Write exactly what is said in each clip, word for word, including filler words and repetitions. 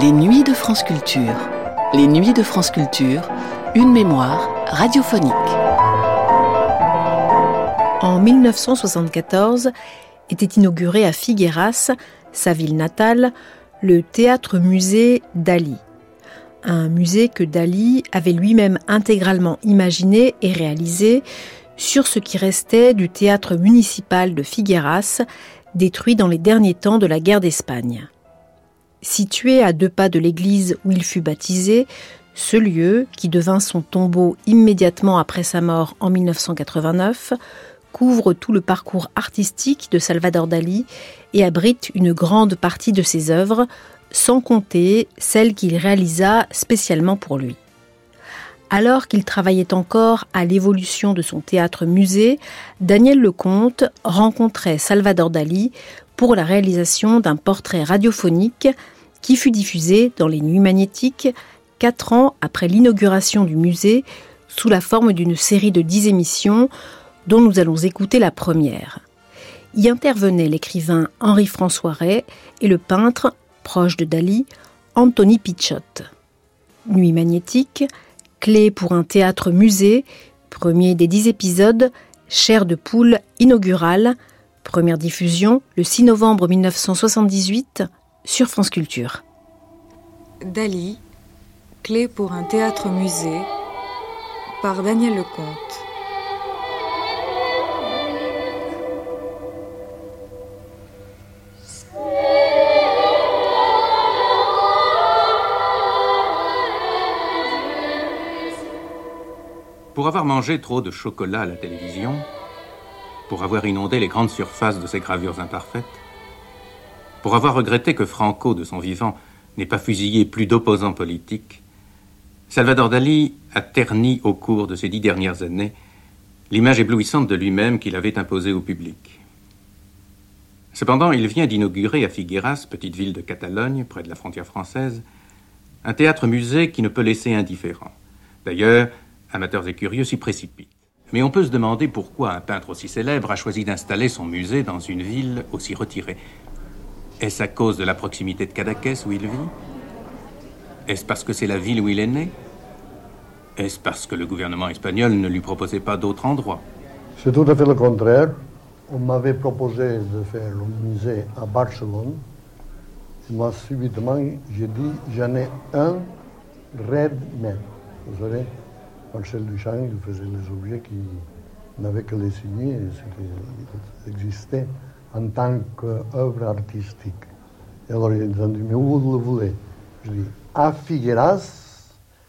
Les Nuits de France Culture. Les Nuits de France Culture, une mémoire radiophonique. En mille neuf cent soixante-quatorze était inauguré à Figueras, sa ville natale, le théâtre-musée Dali. Un musée que Dali avait lui-même intégralement imaginé et réalisé sur ce qui restait du théâtre municipal de Figueras, détruit dans les derniers temps de la guerre d'Espagne. Situé à deux pas de l'église où il fut baptisé, ce lieu, qui devint son tombeau immédiatement après sa mort en mille neuf cent quatre-vingt-neuf, couvre tout le parcours artistique de Salvador Dali et abrite une grande partie de ses œuvres, sans compter celles qu'il réalisa spécialement pour lui. Alors qu'il travaillait encore à l'évolution de son théâtre-musée, Daniel Lecomte rencontrait Salvador Dali pour la réalisation d'un portrait radiophonique qui fut diffusé dans les Nuits magnétiques quatre ans après l'inauguration du musée sous la forme d'une série de dix émissions dont nous allons écouter la première. Y intervenaient l'écrivain Henri-François Rey et le peintre, proche de Dali, Antoni Pichot. Nuits magnétiques, clé pour un théâtre-musée, premier des dix épisodes, chair de poule inaugurale, première diffusion le six novembre mille neuf cent soixante-dix-huit sur France Culture. Dali, clé pour un théâtre-musée, par Daniel Lecomte. Pour avoir mangé trop de chocolat à la télévision, pour avoir inondé les grandes surfaces de ses gravures imparfaites, pour avoir regretté que Franco, de son vivant, n'ait pas fusillé plus d'opposants politiques, Salvador Dali a terni au cours de ces dix dernières années l'image éblouissante de lui-même qu'il avait imposée au public. Cependant, il vient d'inaugurer à Figueras, petite ville de Catalogne, près de la frontière française, un théâtre-musée qui ne peut laisser indifférent. D'ailleurs, amateurs et curieux s'y précipitent. Mais on peut se demander pourquoi un peintre aussi célèbre a choisi d'installer son musée dans une ville aussi retirée. Est-ce à cause de la proximité de Cadaqués où il vit? Est-ce parce que c'est la ville où il est né? Est-ce parce que le gouvernement espagnol ne lui proposait pas d'autre endroit? C'est tout à fait le contraire. On m'avait proposé de faire le musée à Barcelone. Et moi, subitement, j'ai dit, j'en ai un red même. Vous savez, Marcel Duchamp, il faisait les objets qui n'avaient que les signer, et c'était, existait en tant qu'œuvre artistique. Et alors ils ont dit, mais où vous le voulez? Je dis, à Figueras,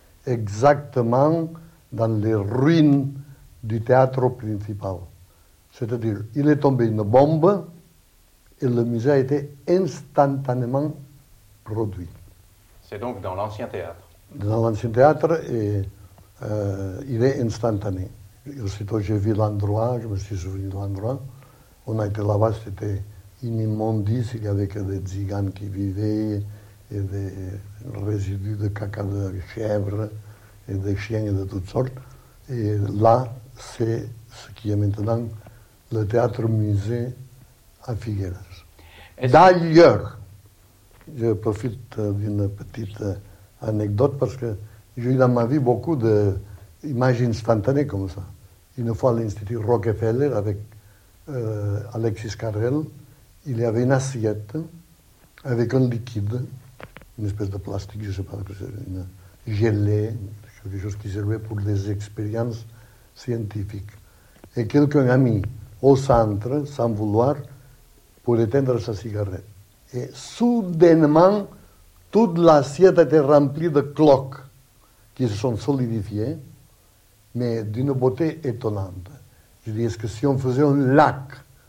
exactement dans les ruines du théâtre principal. C'est-à-dire, il est tombé une bombe et le musée a été instantanément produit. C'est donc dans l'ancien théâtre? Dans l'ancien théâtre, et euh, il est instantané. Aussitôt j'ai vu l'endroit, je me suis souvenu de l'endroit. On a été là-bas, c'était une immondice, il y avait que des tziganes qui vivaient, et des résidus de caca de chèvres, et des chiens et de toutes sortes. Et là, c'est ce qui est maintenant le théâtre-musée à Figueras. Est-ce D'ailleurs, je profite d'une petite anecdote parce que j'ai eu dans ma vie beaucoup d'images instantanées comme ça. Une fois à l'Institut Rockefeller avec euh, Alexis Carrel, il y avait une assiette avec un liquide, une espèce de plastique, je ne sais pas, une gelée, quelque chose qui servait pour des expériences scientifiques. Et quelqu'un a mis au centre, sans vouloir, pour éteindre sa cigarette. Et soudainement, toute l'assiette était remplie de cloques qui se sont solidifiées, mais d'une beauté étonnante. Je dis, est-ce que si on faisait un lac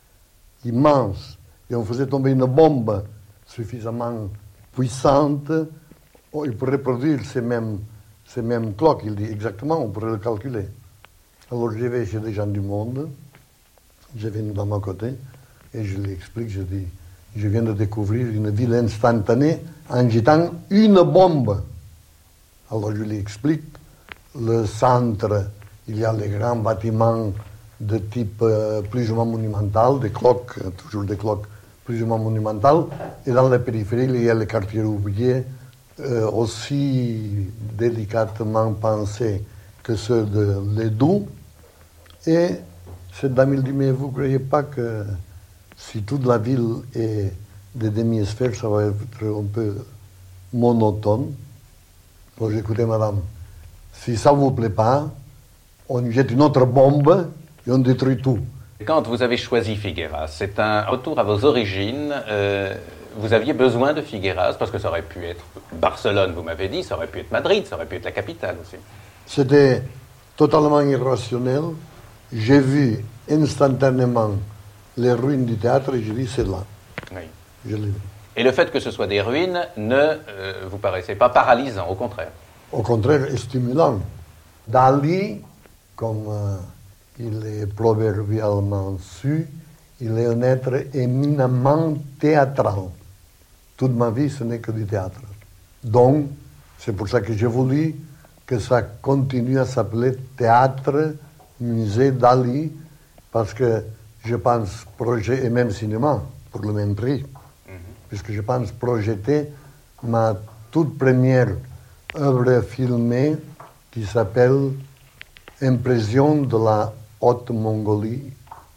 immense et on faisait tomber une bombe suffisamment puissante, il pourrait produire ces mêmes, ces mêmes cloques? Il dit, exactement, on pourrait le calculer. Alors je vais chez des gens du monde, je viens dans mon côté, et je lui explique, je dis, je viens de découvrir une ville instantanée en jetant une bombe. Alors je lui explique, le centre, il y a les grands bâtiments de type euh, plus ou moins monumental, des cloques, toujours des cloques plus ou moins monumentales, et dans la périphérie, il y a les quartiers ouvriers euh, aussi délicatement pensés que ceux de Ledoux. Et cette dame il dit, mais vous ne croyez pas que si toute la ville est des demi-sphères, ça va être un peu monotone? Alors j'ai écouté madame, si ça ne vous plaît pas, on jette une autre bombe et on détruit tout. Quand vous avez choisi Figueras, c'est un retour à vos origines. Euh, vous aviez besoin de Figueras parce que ça aurait pu être Barcelone, vous m'avez dit, ça aurait pu être Madrid, ça aurait pu être la capitale aussi. C'était totalement irrationnel. J'ai vu instantanément les ruines du théâtre et j'ai dit c'est là. Oui. Je l'ai vu. Et le fait que ce soit des ruines ne euh, vous paraissait pas paralysant, au contraire? Au contraire, stimulant. Dali, comme euh, il est proverbialement su, il est un être éminemment théâtral. Toute ma vie, ce n'est que du théâtre. Donc, c'est pour ça que j'ai voulu que ça continue à s'appeler Théâtre Musée Dali, parce que je pense projet, et même cinéma, pour le même prix, mm-hmm. puisque je pense projeter ma toute première œuvre filmée qui s'appelle Impression de la Haute-Mongolie,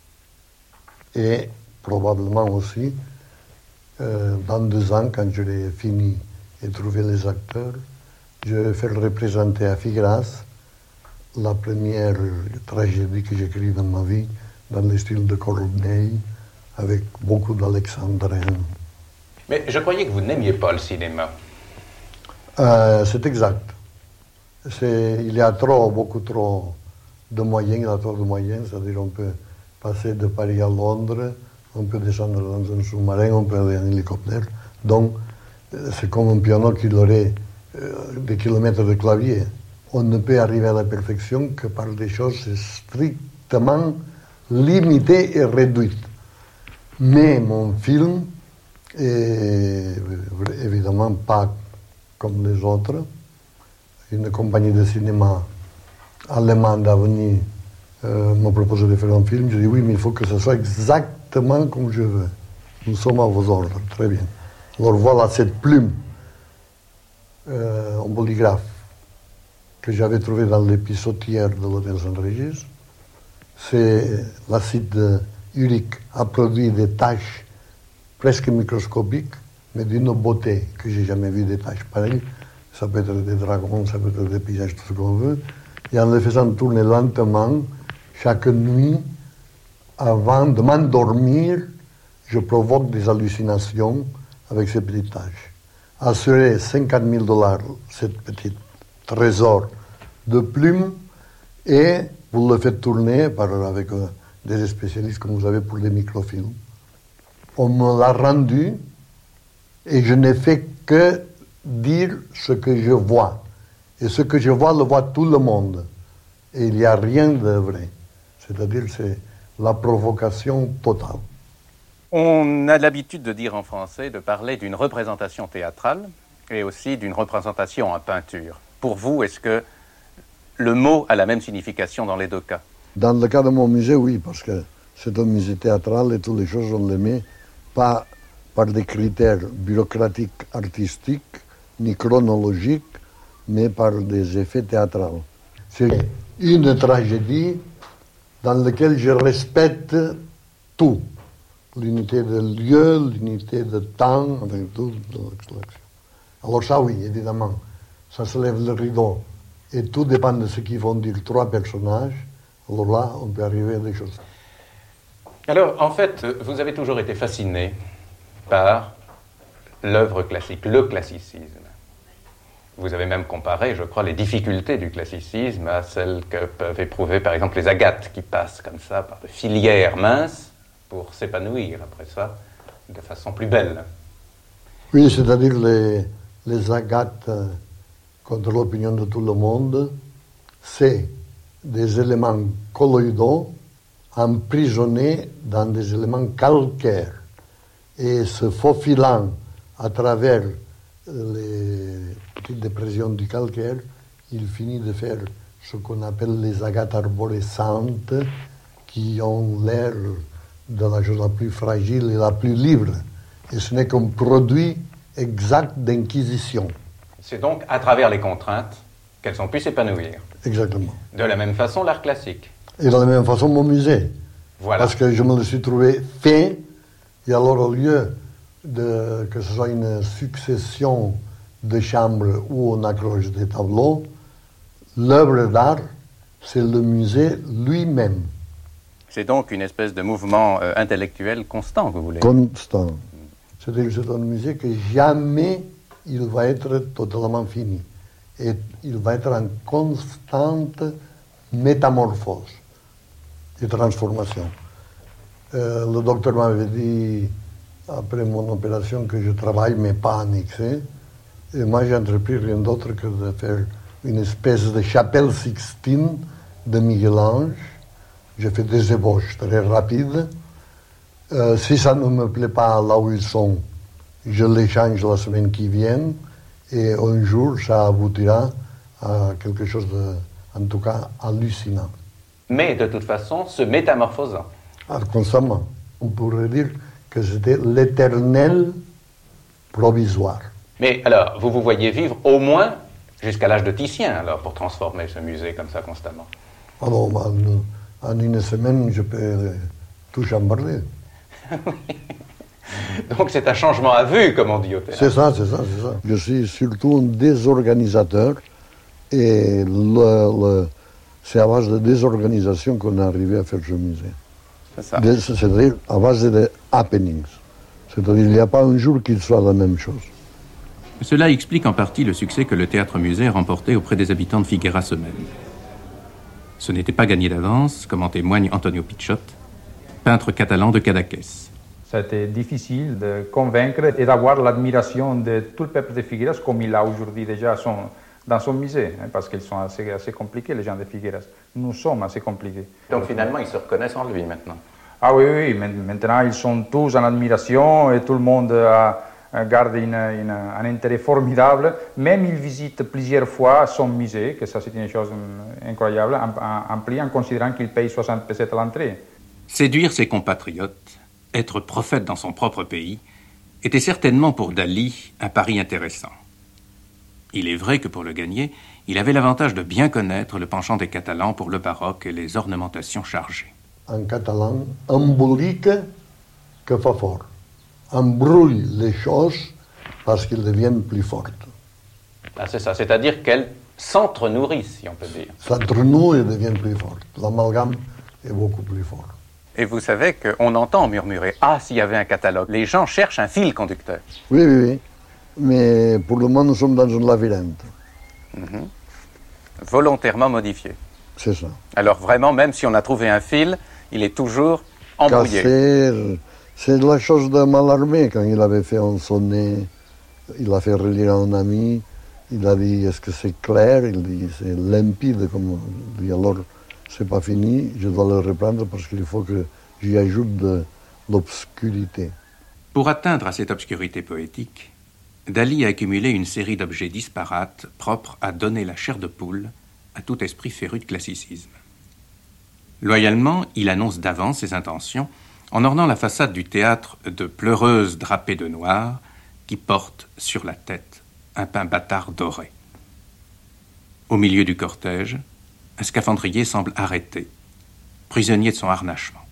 et probablement aussi, euh, dans deux ans, quand j'aurai fini et trouvé les acteurs, je vais faire représenter à Figueras la première tragédie que j'écris dans ma vie, dans le style de Corneille, avec beaucoup d'alexandrin. Mais je croyais que vous n'aimiez pas le cinéma. Euh, c'est exact. C'est, il y a trop, beaucoup trop de moyens, il y a trop de moyens, c'est-à-dire on peut passer de Paris à Londres, on peut descendre dans un sous-marin, on peut aller en hélicoptère. Donc, c'est comme un piano qui aurait euh, des kilomètres de clavier. On ne peut arriver à la perfection que par des choses strictement limitées et réduites. Mais mon film est évidemment pas comme les autres. Une compagnie de cinéma allemande a venu euh, me proposer de faire un film. Je dis oui, mais il faut que ce soit exactement comme je veux. Nous sommes à vos ordres, très bien. Alors voilà cette plume euh, en polygraphe que j'avais trouvée dans l'épisodière de l'hôtel Saint-Régis. C'est l'acide urique a produit des taches presque microscopiques, mais d'une beauté que j'ai jamais vu des taches pareilles. Ça peut être des dragons, ça peut être des paysages, tout ce qu'on veut. Et en le faisant tourner lentement, chaque nuit, avant de m'endormir, je provoque des hallucinations avec ces petites taches. Assurer cinquante mille dollars, cette petite trésor de plumes, et vous le faites tourner par, avec euh, des spécialistes comme vous avez pour les microfilms. On me l'a rendu et je n'ai fait que dire ce que je vois. Et ce que je vois, le voit tout le monde. Et il n'y a rien de vrai. C'est-à-dire, c'est la provocation totale. On a l'habitude de dire en français, de parler d'une représentation théâtrale et aussi d'une représentation en peinture. Pour vous, est-ce que le mot a la même signification dans les deux cas? Dans le cas de mon musée, oui, parce que c'est un musée théâtral et toutes les choses, on les met pas par des critères bureaucratiques, artistiques, ni chronologiques, mais par des effets théâtraux. C'est une tragédie dans laquelle je respecte tout. L'unité de lieu, l'unité de temps, avec tout. Alors ça, oui, évidemment, ça se lève le rideau. Et tout dépend de ce qu'ils vont dire trois personnages. Alors là, on peut arriver à des choses. Alors, en fait, vous avez toujours été fasciné par l'œuvre classique, le classicisme. Vous avez même comparé, je crois, les difficultés du classicisme à celles que peuvent éprouver, par exemple, les agates qui passent comme ça par de filières minces pour s'épanouir après ça de façon plus belle. Oui, c'est-à-dire les, les agates euh, contre l'opinion de tout le monde, c'est des éléments colloïdaux emprisonnés dans des éléments calcaires et se faufilant à travers les petites dépressions du calcaire, il finit de faire ce qu'on appelle les agates arborescentes qui ont l'air de la chose la plus fragile et la plus libre. Et ce n'est qu'un produit exact d'inquisition. C'est donc à travers les contraintes qu'elles ont pu s'épanouir. Exactement. De la même façon, l'art classique. Et de la même façon, mon musée. Voilà. Parce que je me le suis trouvé fait, et alors au lieu de, que ce soit une succession de chambres où on accroche des tableaux, l'œuvre d'art, c'est le musée lui-même. C'est donc une espèce de mouvement euh, intellectuel constant que vous voulez. Constant. C'est-à-dire que c'est un musée que jamais il va être totalement fini. Et il va être en constante métamorphose et transformation. Euh, le docteur m'avait dit, après mon opération, que je travaille mais pas annexé. Et moi, j'ai entrepris rien d'autre que de faire une espèce de chapelle Sixtine de Michel-Ange. J'ai fait des ébauches très rapides. Euh, si ça ne me plaît pas là où ils sont, je les change la semaine qui vient. Et un jour, ça aboutira à quelque chose de, en tout cas, hallucinant. Mais de toute façon, se métamorphosant. Ah, constamment. On pourrait dire que c'était l'éternel provisoire. Mais alors, vous vous voyez vivre au moins jusqu'à l'âge de Titien, alors, pour transformer ce musée comme ça constamment. Alors, en, en une semaine, je peux tout chambarder. Donc c'est un changement à vue, comme on dit au théâtre. C'est ça, c'est ça, c'est ça. Je suis surtout un désorganisateur et le, le, c'est à base de désorganisation qu'on est arrivé à faire ce musée. C'est ça. Des, c'est-à-dire à base de happenings. C'est-à-dire qu'il n'y a pas un jour qu'il soit la même chose. Cela explique en partie le succès que le théâtre-musée a remporté auprès des habitants de Figueras eux-mêmes. Ce n'était pas gagné d'avance, comme en témoigne Antonio Pichotte, peintre catalan de Cadaqués. Ça a été difficile de convaincre et d'avoir l'admiration de tout le peuple de Figueras, comme il a aujourd'hui déjà son, dans son musée, hein, parce qu'ils sont assez, assez compliqués, les gens de Figueras. Nous sommes assez compliqués. Donc finalement, ils se reconnaissent en lui maintenant. Ah oui, oui, maintenant ils sont tous en admiration et tout le monde a, garde une, une, un intérêt formidable. Même ils visitent plusieurs fois son musée, que ça c'est une chose incroyable, en, en, en prix, en considérant qu'il paye soixante pesettes à l'entrée. Séduire ses compatriotes, être prophète dans son propre pays, était certainement pour Dalí un pari intéressant. Il est vrai que pour le gagner, il avait l'avantage de bien connaître le penchant des Catalans pour le baroque et les ornementations chargées. En catalan, embolique que fa fort. Embrouille les choses parce qu'elles deviennent plus fortes. Ah, c'est ça, c'est-à-dire qu'elles s'entre-nourrissent, si on peut dire. S'entre-nouent et deviennent plus fortes. L'amalgame est beaucoup plus fort. Et vous savez qu'on entend murmurer « Ah, s'il y avait un catalogue !» Les gens cherchent un fil conducteur. Oui, oui, oui. Mais pour le moment, nous sommes dans un labyrinthe. Mm-hmm. Volontairement modifié. C'est ça. Alors vraiment, même si on a trouvé un fil, il est toujours embrouillé. Cassé, c'est la chose de Mallarmé, quand il avait fait un sonnet, il a fait relire à un ami, il a dit « Est-ce que c'est clair ?» Il dit « C'est limpide. » Comme il dit, alors, c'est pas fini, je dois le reprendre parce qu'il faut que j'y ajoute de l'obscurité. Pour atteindre à cette obscurité poétique, Dalí a accumulé une série d'objets disparates propres à donner la chair de poule à tout esprit féru de classicisme. Loyalement, il annonce d'avance ses intentions en ornant la façade du théâtre de pleureuses drapées de noir qui portent sur la tête un pain bâtard doré. Au milieu du cortège, un scaphandrier semble arrêté, prisonnier de son harnachement.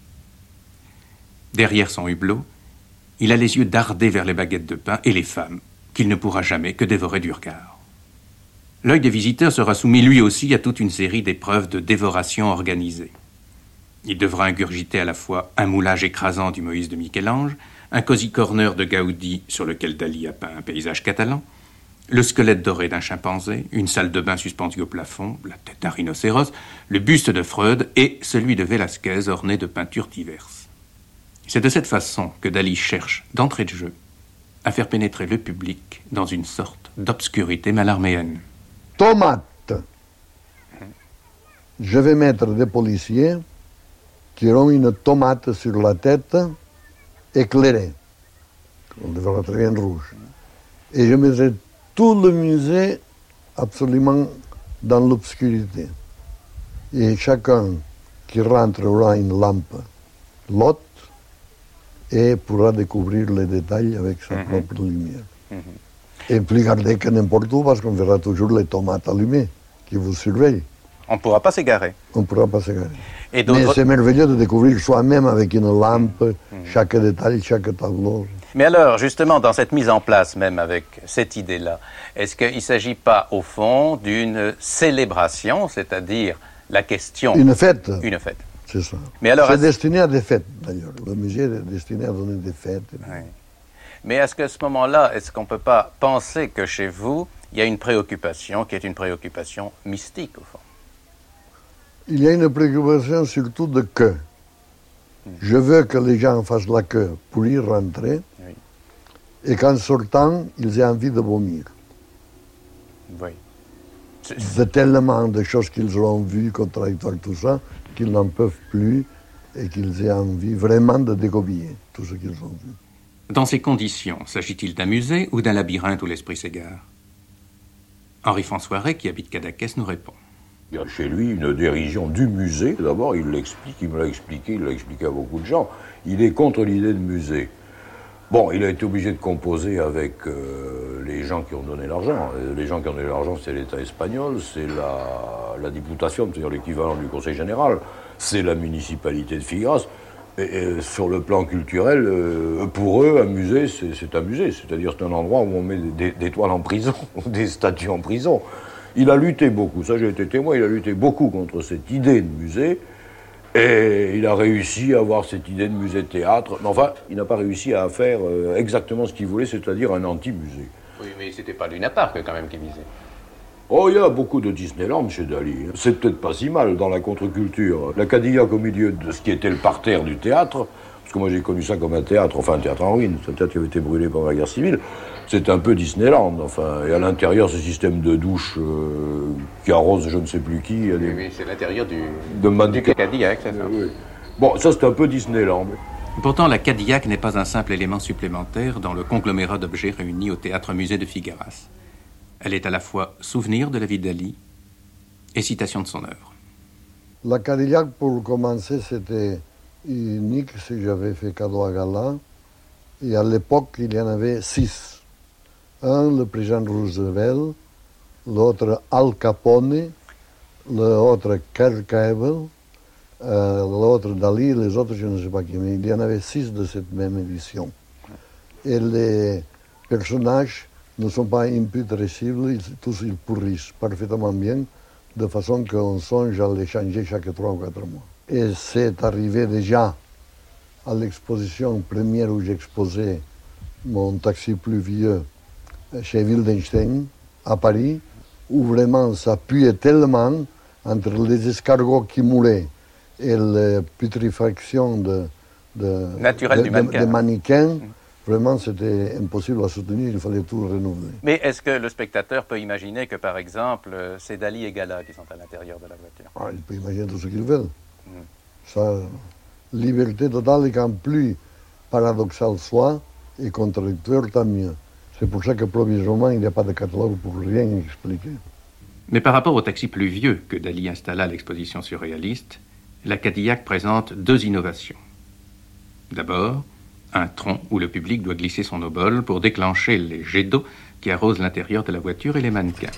Derrière son hublot, il a les yeux dardés vers les baguettes de pain et les femmes, qu'il ne pourra jamais que dévorer du regard. L'œil des visiteurs sera soumis lui aussi à toute une série d'épreuves de dévoration organisées. Il devra ingurgiter à la fois un moulage écrasant du Moïse de Michel-Ange, un cosy corner de Gaudi sur lequel Dalí a peint un paysage catalan, le squelette doré d'un chimpanzé, une salle de bain suspendue au plafond, la tête d'un rhinocéros, le buste de Freud et celui de Velázquez orné de peintures diverses. C'est de cette façon que Dalí cherche, d'entrée de jeu, à faire pénétrer le public dans une sorte d'obscurité mallarméenne. Tomate. Je vais mettre des policiers qui auront une tomate sur la tête éclairée. On devra très bien rouge. Et je mettrai tout le musée absolument dans l'obscurité. Et chacun qui rentre aura une lampe lotte et pourra découvrir les détails avec sa mm-hmm. propre lumière. Mm-hmm. Et plus garder que n'importe où, parce qu'on verra toujours les tomates allumées qui vous surveillent. On ne pourra pas s'égarer. On ne pourra pas s'égarer. Et Mais c'est merveilleux de découvrir soi-même avec une lampe, mmh. chaque détail, chaque tableau. Mais alors, justement, dans cette mise en place, même avec cette idée-là, est-ce qu'il ne s'agit pas, au fond, d'une célébration, c'est-à-dire la question... Une fête. Une fête. C'est ça. Mais alors, c'est est-ce... destiné à des fêtes, d'ailleurs. Le musée est destiné à donner des fêtes. Oui. Mais est-ce qu'à ce moment-là, est-ce qu'on ne peut pas penser que chez vous, il y a une préoccupation qui est une préoccupation mystique, au fond? Il y a une préoccupation surtout de queue. Mmh. Je veux que les gens fassent la queue pour y rentrer, oui. et qu'en sortant, ils aient envie de vomir. Oui. De tellement de choses qu'ils ont vues, contradictoires, tout ça, qu'ils n'en peuvent plus et qu'ils aient envie vraiment de découvrir tout ce qu'ils ont vu. Dans ces conditions, s'agit-il d'un musée ou d'un labyrinthe où l'esprit s'égare? Henri-François Rey, qui habite Cadaqués, nous répond. Il y a chez lui une dérision du musée. D'abord, il l'explique, il me l'a expliqué, il l'a expliqué à beaucoup de gens. Il est contre l'idée de musée. Bon, il a été obligé de composer avec euh, les gens qui ont donné l'argent. Les gens qui ont donné l'argent, c'est l'État espagnol, c'est la, la Diputación, c'est-à-dire l'équivalent du Conseil général, c'est la municipalité de Figueras. Et, et sur le plan culturel, euh, pour eux, un musée, c'est, c'est un musée. C'est-à-dire c'est un endroit où on met des, des toiles en prison, des statues en prison. Il a lutté beaucoup, ça j'ai été témoin, il a lutté beaucoup contre cette idée de musée. Et il a réussi à avoir cette idée de musée-théâtre. Mais enfin, il n'a pas réussi à faire euh, exactement ce qu'il voulait, c'est-à-dire un anti-musée. Oui, mais c'était pas Luna Park quand même qui visait. Oh, il y a beaucoup de Disneyland chez Dali. C'est peut-être pas si mal dans la contre-culture. La Cadillac au milieu de ce qui était le parterre du théâtre, parce que moi j'ai connu ça comme un théâtre, enfin un théâtre en ruine, c'est un théâtre qui avait été brûlé pendant la guerre civile. C'est un peu Disneyland, enfin. Et à l'intérieur, ce système de douche euh, qui arrose je ne sais plus qui. Oui, des... oui, c'est l'intérieur du, de du Cadillac, c'est ça. Oui, oui. Bon, ça c'est un peu Disneyland. Pourtant, la Cadillac n'est pas un simple élément supplémentaire dans le conglomérat d'objets réunis au Théâtre-Musée de Figueras. Elle est à la fois souvenir de la vie d'Ali et citation de son œuvre. La Cadillac, pour commencer, c'était unique si j'avais fait cadeau à Gala. Et à l'époque, il y en avait six. Un, le président Roosevelt, l'autre Al Capone, l'autre Kerkabel, euh, l'autre Dali, les autres, je ne sais pas qui, mais il y en avait six de cette même édition. Et les personnages ne sont pas imputrescibles, ils, tous ils pourrissent parfaitement bien, de façon qu'on songe à les changer chaque trois ou quatre mois. Et c'est arrivé déjà à l'exposition première où j'exposais mon taxi pluvieux chez Wildenstein, à Paris, où vraiment ça puait tellement entre les escargots qui mouraient et la putréfaction de, de, naturelle de, du mannequin. de, de mannequins. Mmh. Vraiment, c'était impossible à soutenir, il fallait tout renouveler. Mais est-ce que le spectateur peut imaginer que, par exemple, c'est Dali et Gala qui sont à l'intérieur de la voiture? Ah, il peut imaginer tout ce qu'il veut. Mmh. Ça, liberté totale, et qu'en plus paradoxal soit, et contradictoire, tant mieux. C'est pour ça que provisoirement, il n'y a pas de catalogue pour rien expliquer. Mais par rapport au taxi pluvieux que Dali installa à l'exposition surréaliste, la Cadillac présente deux innovations. D'abord, un tronc où le public doit glisser son obole pour déclencher les jets d'eau qui arrosent l'intérieur de la voiture et les mannequins.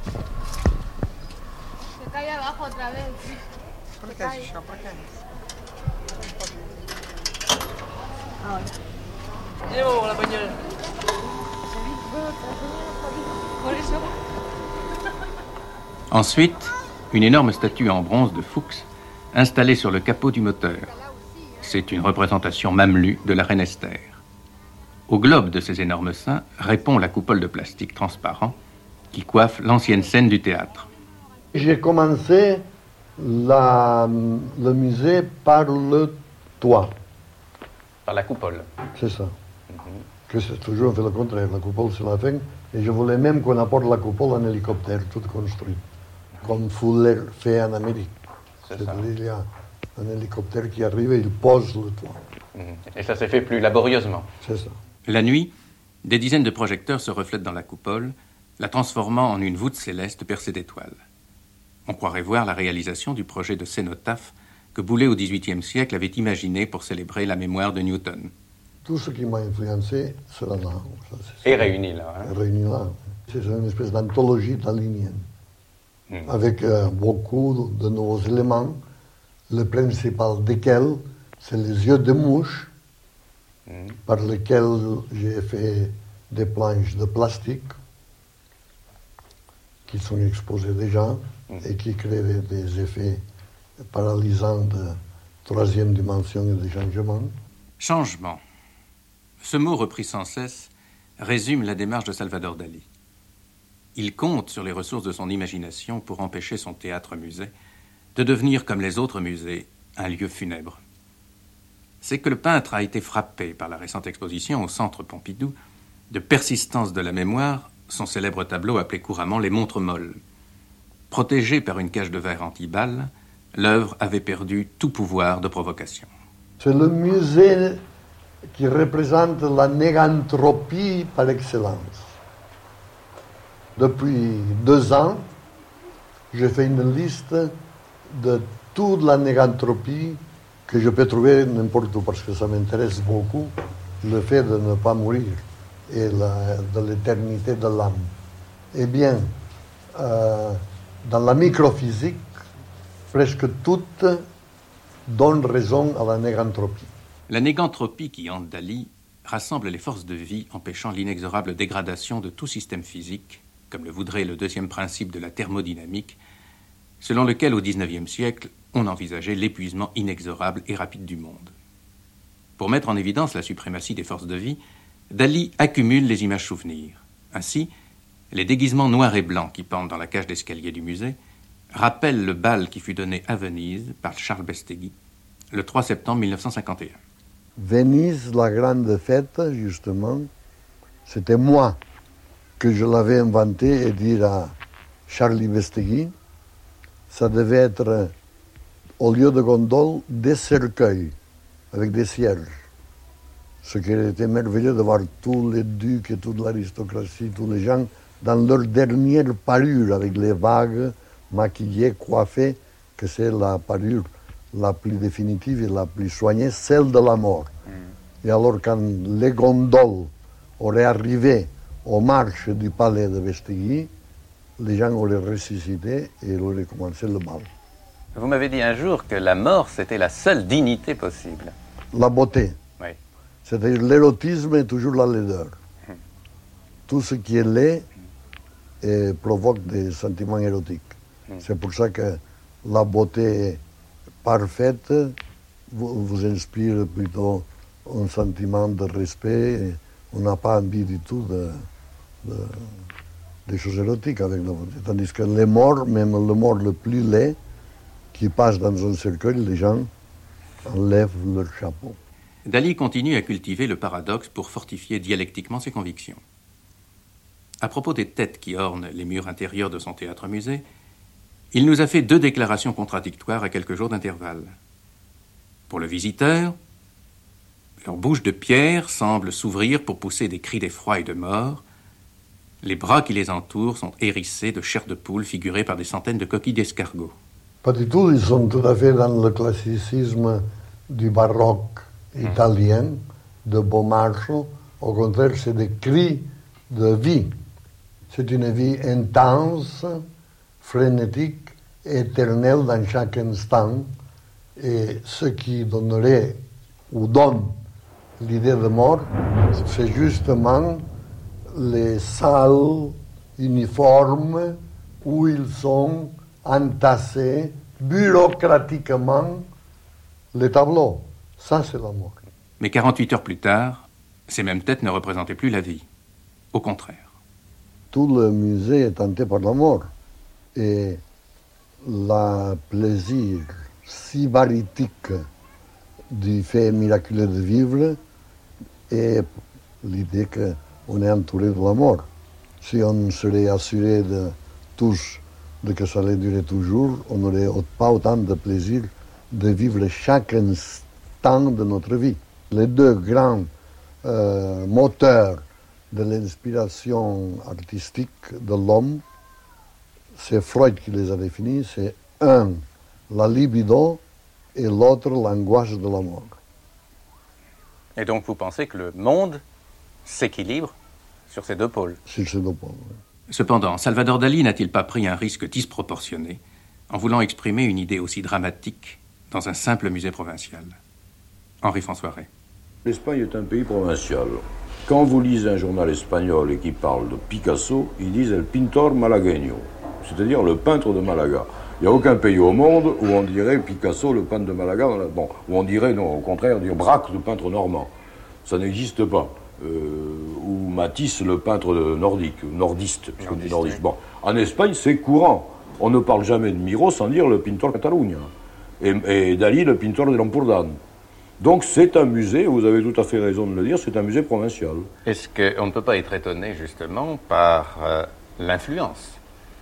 Ensuite, une énorme statue en bronze de Fuchs installée sur le capot du moteur. C'est une représentation mamelue de la reine Esther. Au globe de ces énormes seins répond la coupole de plastique transparent qui coiffe l'ancienne scène du théâtre. J'ai commencé la, le musée par le toit. Par la coupole. C'est ça. Mm-hmm. Que c'est toujours fait le contraire. La coupole, c'est la fin. Et je voulais même qu'on apporte la coupole en hélicoptère, toute construite. Comme Fuller fait en Amérique. C'est C'est-à-dire il y a un hélicoptère qui arrive et il pose le toit. Et ça s'est fait plus laborieusement. C'est ça. La nuit, des dizaines de projecteurs se reflètent dans la coupole, la transformant en une voûte céleste percée d'étoiles. On croirait voir la réalisation du projet de cénotaphe que Boulez au dix-huitième siècle avait imaginé pour célébrer la mémoire de Newton. tout ce qui m'a influencé sera là. Ça, Et réuni là. Hein. Réuni là. C'est une espèce d'anthologie dalinienne, mmh. avec euh, beaucoup de nouveaux éléments, le principal desquels, c'est les yeux de mouche, mmh. par lesquels j'ai fait des planches de plastique, qui sont exposées déjà, mmh. et qui créent des effets paralysants de troisième dimension et de changement. Changement. Ce mot repris sans cesse résume la démarche de Salvador Dali. Il compte sur les ressources de son imagination pour empêcher son théâtre-musée de devenir, comme les autres musées, un lieu funèbre. C'est que le peintre a été frappé par la récente exposition au Centre Pompidou de persistance de la mémoire, son célèbre tableau appelé couramment les montres molles. Protégé par une cage de verre anti-balles, l'œuvre avait perdu tout pouvoir de provocation. C'est le musée qui représente la négantropie par excellence. Depuis deux ans, j'ai fait une liste de toute la négantropie que je peux trouver n'importe où, parce que ça m'intéresse beaucoup, le fait de ne pas mourir et la, de l'éternité de l'âme. Eh bien, euh, dans la microphysique, presque toutes donnent raison à la négantropie. La négantropie qui hante Dali rassemble les forces de vie empêchant l'inexorable dégradation de tout système physique, comme le voudrait le deuxième principe de la thermodynamique, selon lequel au dix-neuvième siècle, on envisageait l'épuisement inexorable et rapide du monde. Pour mettre en évidence la suprématie des forces de vie, Dali accumule les images souvenirs. Ainsi, les déguisements noirs et blancs qui pendent dans la cage d'escalier du musée rappellent le bal qui fut donné à Venise par Charles Bestegui le trois septembre mille neuf cent cinquante et un. Venise, la grande fête, justement, c'était moi que je l'avais inventé et dire à Charlie Bestegui, ça devait être, au lieu de gondoles, des cercueils avec des cierges. Ce qui était merveilleux de voir tous les ducs et toute l'aristocratie, tous les gens, dans leur dernière parure, avec les vagues, maquillés, coiffés, que c'est la parure la plus définitive et la plus soignée, celle de la mort. Mm. Et alors, quand les gondoles auraient arrivé aux marches du palais de Bestegui, les gens auraient ressuscité et ils auraient commencé le bal. Vous m'avez dit un jour que la mort, c'était la seule dignité possible. La beauté. Oui. C'est-à-dire l'érotisme est toujours la laideur. Mm. Tout ce qui est laid et provoque des sentiments érotiques. Mm. C'est pour ça que la beauté parfaite vous, vous inspire plutôt un sentiment de respect. Et on n'a pas envie du tout de, de, des choses érotiques avec la beauté. Tandis que les morts, même le mort le plus laid, qui passe dans un cercueil, les gens enlèvent leur chapeau. Dali continue à cultiver le paradoxe pour fortifier dialectiquement ses convictions. À propos des têtes qui ornent les murs intérieurs de son théâtre-musée, il nous a fait deux déclarations contradictoires à quelques jours d'intervalle. Pour le visiteur, leur bouche de pierre semble s'ouvrir pour pousser des cris d'effroi et de mort. Les bras qui les entourent sont hérissés de chair de poule figurée par des centaines de coquilles d'escargots. Pas du tout, ils sont tout à fait dans le classicisme du baroque italien, de Beaumarchais. Au contraire, c'est des cris de vie. C'est une vie intense, frénétique, éternelle dans chaque instant. Et ce qui donnerait ou donne l'idée de mort, c'est justement les salles uniformes où ils sont entassés bureaucratiquement les tableaux. Ça, c'est la mort. Mais quarante-huit heures plus tard, ces mêmes têtes ne représentaient plus la vie. Au contraire. Tout le musée est hanté par la mort. Et le plaisir sybaritique du fait miraculeux de vivre est l'idée qu'on est entouré de la mort. Si on serait assuré de tous de que ça allait durer toujours, on n'aurait pas autant de plaisir de vivre chaque instant de notre vie. Les deux grands euh, moteurs de l'inspiration artistique de l'homme, c'est Freud qui les a définis, c'est un, la libido, et l'autre, l'angoisse de la mort. Et donc vous pensez que le monde s'équilibre sur ces deux pôles? Sur ces deux pôles, oui. Cependant, Salvador Dali n'a-t-il pas pris un risque disproportionné en voulant exprimer une idée aussi dramatique dans un simple musée provincial? Henri-François Rey. L'Espagne est un pays provincial. Quand vous lisez un journal espagnol et qui parle de Picasso, ils disent El pintor malagueño, c'est-à-dire le peintre de Malaga. Il n'y a aucun pays au monde où on dirait Picasso, le peintre de Malaga, bon, où on dirait, non, au contraire, dire Braque, le peintre normand. Ça n'existe pas. Euh, ou Matisse, le peintre nordique, nordiste, puisqu'on dit nordiste. Bon, en Espagne, c'est courant. On ne parle jamais de Miro sans dire le pintor Catalunya. Et, et Dali, le pintor de l'Empordà. Donc c'est un musée, vous avez tout à fait raison de le dire, c'est un musée provincial. Est-ce qu'on ne peut pas être étonné justement par euh, l'influence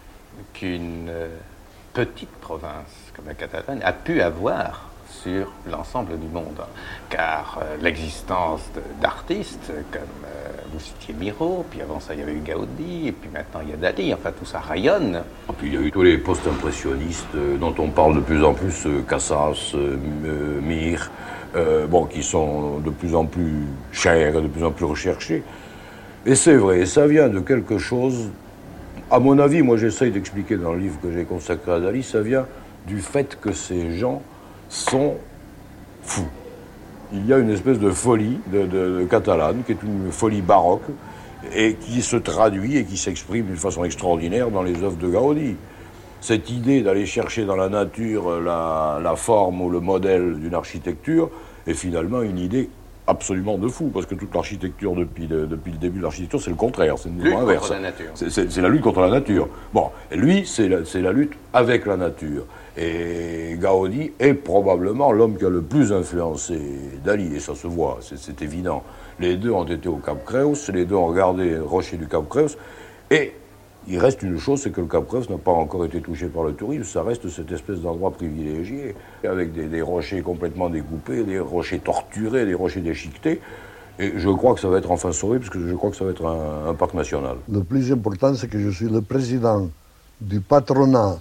qu'une euh, petite province comme la Catalogne a pu avoir sur l'ensemble du monde? Car euh, l'existence de, d'artistes comme euh, vous citiez Miro, puis avant ça il y avait eu Gaudi, et puis maintenant il y a Dali, enfin tout ça rayonne. Et puis il y a eu tous les post-impressionnistes euh, dont on parle de plus en plus, euh, Casas, euh, Mir, euh, bon, qui sont de plus en plus chers, de plus en plus recherchés. Et c'est vrai, ça vient de quelque chose, à mon avis, moi j'essaye d'expliquer dans le livre que j'ai consacré à Dali, ça vient du fait que ces gens sont fous. Il y a une espèce de folie de, de, de catalane, qui est une folie baroque, et qui se traduit et qui s'exprime d'une façon extraordinaire dans les œuvres de Gaudi. Cette idée d'aller chercher dans la nature la, la forme ou le modèle d'une architecture est finalement une idée absolument de fou, parce que toute l'architecture depuis le, depuis le début de l'architecture, c'est le contraire, c'est le inverse. La nature. C'est, c'est, c'est la lutte contre la nature. Bon, et lui, c'est la, c'est la lutte avec la nature. Et Gaudi est probablement l'homme qui a le plus influencé Dali, et ça se voit, c'est, c'est évident. Les deux ont été au Cap Creus, les deux ont regardé le rocher du Cap Creus, et il reste une chose, c'est que le Cap Creus n'a pas encore été touché par le tourisme, ça reste cette espèce d'endroit privilégié, avec des, des rochers complètement découpés, des rochers torturés, des rochers déchiquetés, et je crois que ça va être enfin sauvé, parce que je crois que ça va être un, un parc national. Le plus important, c'est que je suis le président du patronat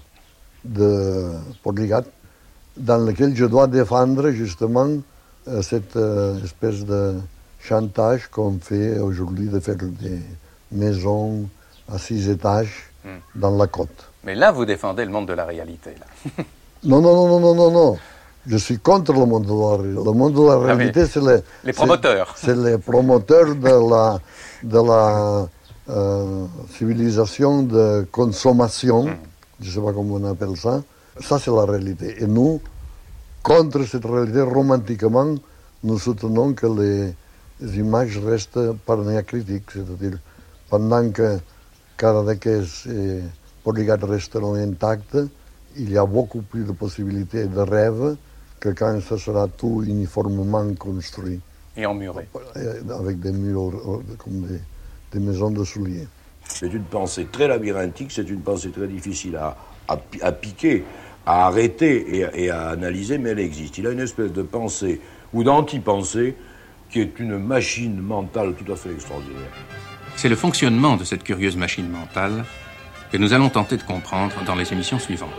de Portligat, dans lequel je dois défendre justement euh, cette euh, espèce de chantage qu'on fait aujourd'hui de faire des maisons à six étages mm. dans la côte. Mais là, vous défendez le monde de la réalité. Là. non, non, non, non, non, non, non. Je suis contre le monde de la réalité. Le monde de la réalité, ah oui. c'est les... Les promoteurs. C'est, c'est les promoteurs de la, de la euh, civilisation de consommation. Mm. Je ne sais pas comment on appelle ça. Ça, c'est la réalité. Et nous, contre cette réalité, romantiquement, nous soutenons que les, les images restent parnéacritiques. C'est-à-dire, pendant que Cadaqués et Portligat resteront intacts, il y a beaucoup plus de possibilités de rêve que quand ça sera tout uniformément construit. Et emmuré. Avec des murs comme des, des maisons de souliers. C'est une pensée très labyrinthique, c'est une pensée très difficile à, à, à piquer, à arrêter et, et à analyser, mais elle existe. Il a une espèce de pensée ou d'anti-pensée qui est une machine mentale tout à fait extraordinaire. C'est le fonctionnement de cette curieuse machine mentale que nous allons tenter de comprendre dans les émissions suivantes.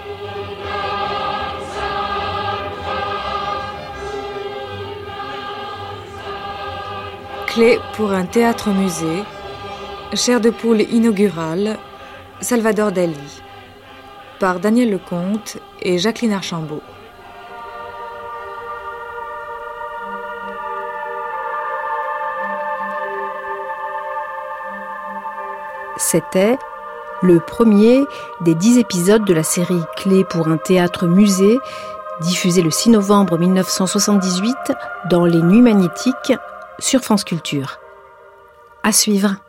Clé pour un théâtre-musée. Chair de poule inaugurale, Salvador Dali, par Daniel Lecomte et Jacqueline Archambault. C'était le premier des dix épisodes de la série Clé pour un théâtre-musée, diffusée le six novembre mille neuf cent soixante-dix-huit dans Les Nuits Magnétiques sur France Culture. À suivre.